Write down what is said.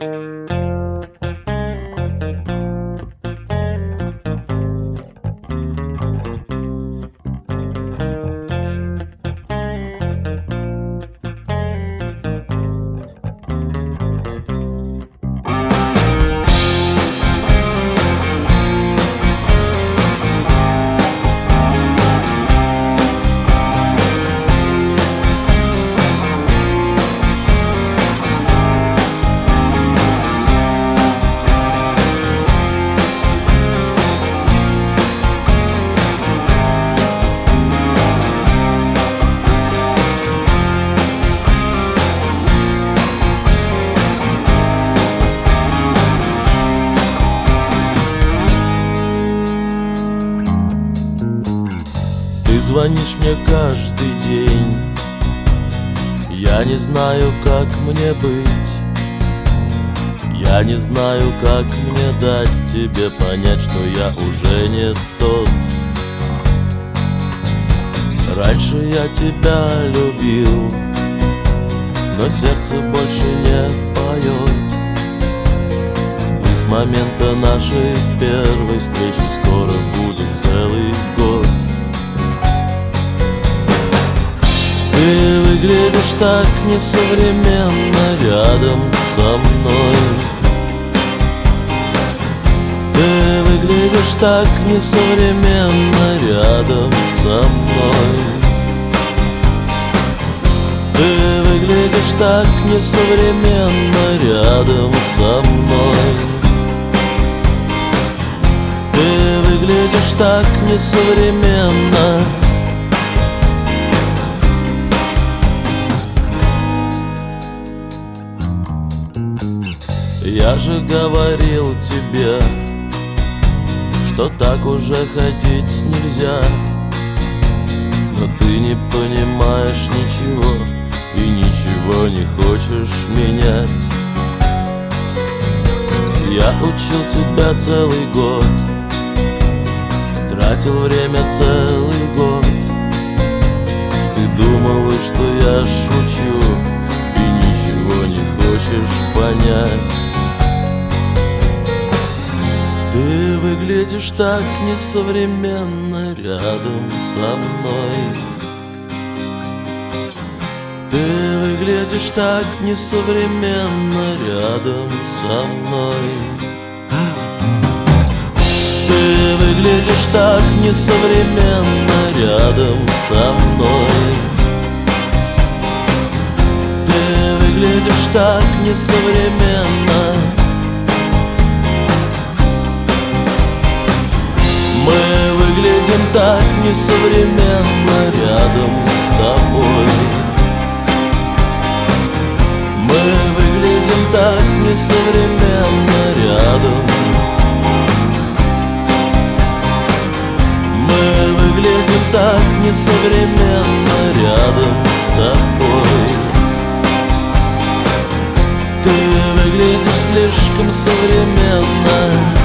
Ты звонишь мне каждый день, я не знаю, как мне быть. Я не знаю, как мне дать тебе понять, что я уже не тот. Раньше я тебя любил, но сердце больше не поет. И с момента нашей первой встречи скоро будет целый год. Ты выглядишь так несовременно рядом со мной. Ты выглядишь так несовременно рядом со мной. Ты выглядишь так несовременно рядом со мной. Ты выглядишь так несовременно. Я же говорил тебе, что так уже ходить нельзя. Но ты не понимаешь ничего и ничего не хочешь менять. Я учил тебя целый год, тратил время целый год. Ты думала, что я шучу, и ничего не хочешь понять. Ты выглядишь так несовременно рядом со мной. Ты выглядишь так несовременно рядом со мной. Ты выглядишь так несовременно рядом со мной. Ты выглядишь так несовременно. Мы выглядим так несовременно рядом с тобой. Мы выглядим так несовременно рядом. Мы выглядим так несовременно рядом с тобой. Ты выглядишь слишком современно.